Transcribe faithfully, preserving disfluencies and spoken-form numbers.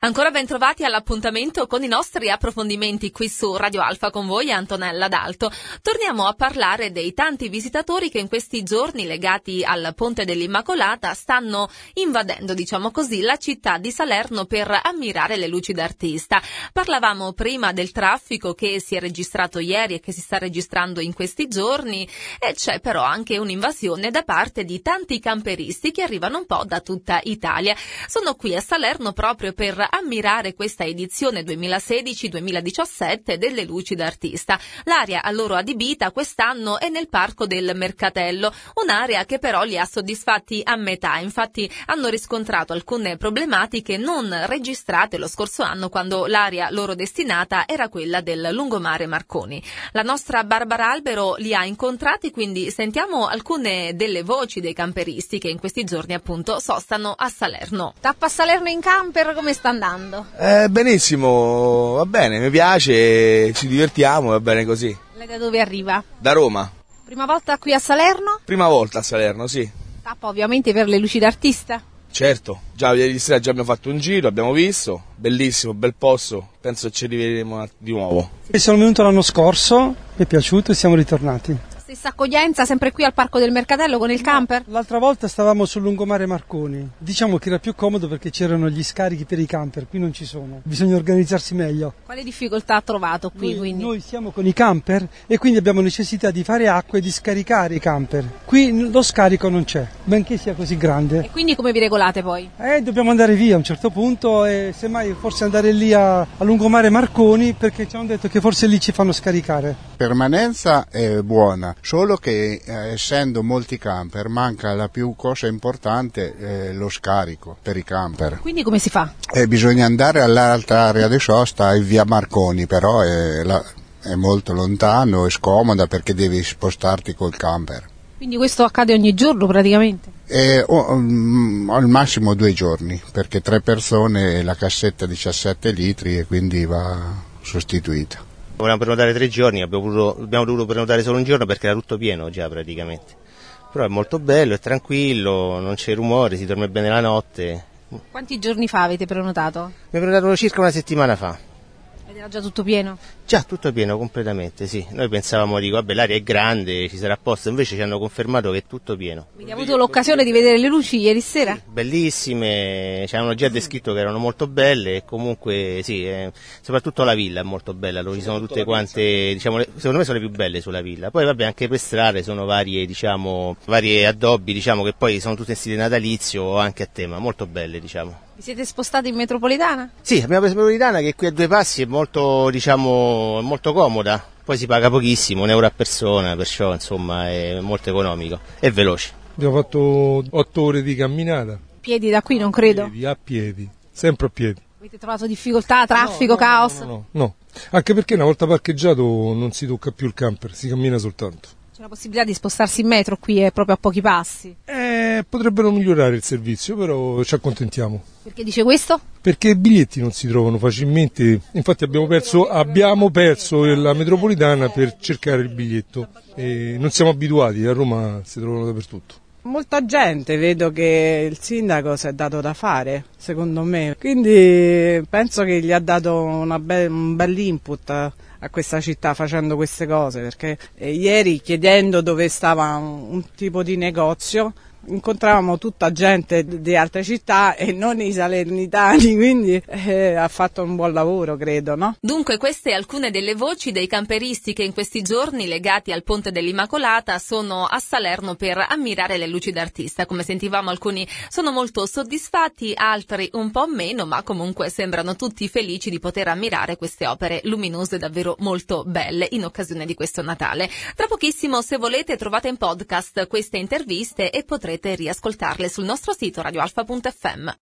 Ancora ben trovati all'appuntamento con i nostri approfondimenti qui su Radio Alfa, con voi Antonella D'Alto. Torniamo a parlare dei tanti visitatori che in questi giorni legati al Ponte dell'Immacolata stanno invadendo, diciamo così, la città di Salerno per ammirare le luci d'artista. Parlavamo prima del traffico che si è registrato ieri e che si sta registrando in questi giorni, e c'è però anche un'invasione da parte di tanti camperisti che arrivano un po' da tutta Italia. Sono qui a Salerno proprio per ammirare questa edizione duemilasedici duemiladiciassette delle luci d'artista. L'area a loro adibita quest'anno è nel Parco del Mercatello, un'area che però li ha soddisfatti a metà. Infatti hanno riscontrato alcune problematiche non registrate lo scorso anno, quando l'area loro destinata era quella del lungomare Marconi. La nostra Barbara Albero li ha incontrati, quindi sentiamo alcune delle voci dei camperisti che in questi giorni appunto sostano a Salerno. Tappa a Salerno in camper, come sta andando? Eh, benissimo, va bene, mi piace, ci divertiamo, va bene così. Lei da dove arriva? Da Roma. Prima volta qui a Salerno? Prima volta a Salerno, sì. Tappa ovviamente per le luci d'artista? Certo, già ieri sera già abbiamo fatto un giro, abbiamo visto, bellissimo, bel posto, penso che ci rivedremo di nuovo. E sono venuto l'anno scorso, mi è piaciuto e siamo ritornati. Stessa accoglienza sempre qui al Parco del Mercatello con il camper? L'altra volta stavamo sul lungomare Marconi, diciamo che era più comodo perché c'erano gli scarichi per i camper, qui non ci sono, bisogna organizzarsi meglio. Quale difficoltà ha trovato qui? Noi, quindi? noi siamo con i camper e quindi abbiamo necessità di fare acqua e di scaricare i camper. Qui lo scarico non c'è, benché sia così grande. E quindi come vi regolate poi? Eh, dobbiamo andare via a un certo punto e semmai forse andare lì a, a lungomare Marconi, perché ci hanno detto che forse lì ci fanno scaricare. Permanenza è buona, solo che eh, essendo molti camper manca la più cosa importante, eh, lo scarico per i camper. Quindi come si fa? Eh, bisogna andare all'altra area di sosta e via Marconi, però è, la, è molto lontano e scomoda perché devi spostarti col camper. Quindi questo accade ogni giorno praticamente? Eh, oh, um, al massimo due giorni, perché tre persone la cassetta diciassette litri e quindi va sostituita. Volevamo prenotare tre giorni, abbiamo, voluto, abbiamo dovuto prenotare solo un giorno perché era tutto pieno già praticamente. Però è molto bello, è tranquillo, non c'è rumore, si dorme bene la notte. Quanti giorni fa avete prenotato? Abbiamo prenotato circa una settimana fa. Ed era già tutto pieno? Già, tutto pieno completamente, sì. Noi pensavamo, dico, vabbè, l'area è grande, ci sarà posto, invece ci hanno confermato che è tutto pieno. Quindi avete avuto l'occasione di vedere le luci ieri sera? Sì, bellissime, ci avevano già descritto che erano molto belle e comunque sì, eh, soprattutto la villa è molto bella, ci sono tutte quante, diciamo, le, secondo me sono le più belle sulla villa. Poi vabbè, anche per strade sono varie, diciamo, varie addobbi, diciamo, che poi sono tutte in stile natalizio o anche a tema, molto belle, diciamo. Vi siete spostati in metropolitana? Sì, abbiamo preso metropolitana che qui a due passi è molto, diciamo, molto comoda, poi si paga pochissimo, un euro a persona, perciò insomma è molto economico e veloce. Abbiamo fatto otto ore di camminata. Piedi da qui non credo? A piedi, a piedi, sempre a piedi. Avete trovato difficoltà, traffico, no, no, caos? No, no, no, anche perché una volta parcheggiato non si tocca più il camper, si cammina soltanto. C'è la possibilità di spostarsi in metro qui, è proprio a pochi passi? Eh, potrebbero migliorare il servizio, però ci accontentiamo. Perché dice questo? Perché i biglietti non si trovano facilmente, infatti abbiamo perso, abbiamo perso la metropolitana per cercare il biglietto e non siamo abituati, a Roma si trovano dappertutto. Molta gente, vedo che il sindaco si è dato da fare, secondo me, quindi penso che gli ha dato una be- un bel input a, a questa città facendo queste cose, perché eh, ieri chiedendo dove stava un, un tipo di negozio incontravamo tutta gente di altre città e non i salernitani, quindi eh, ha fatto un buon lavoro, credo, no? Dunque queste alcune delle voci dei camperisti che in questi giorni legati al Ponte dell'Immacolata sono a Salerno per ammirare le luci d'artista. Come sentivamo, alcuni sono molto soddisfatti, altri un po' meno, ma comunque sembrano tutti felici di poter ammirare queste opere luminose davvero molto belle in occasione di questo Natale. Tra pochissimo, se volete, trovate in podcast queste interviste e potrete riascoltarle sul nostro sito radio alfa punto effe emme.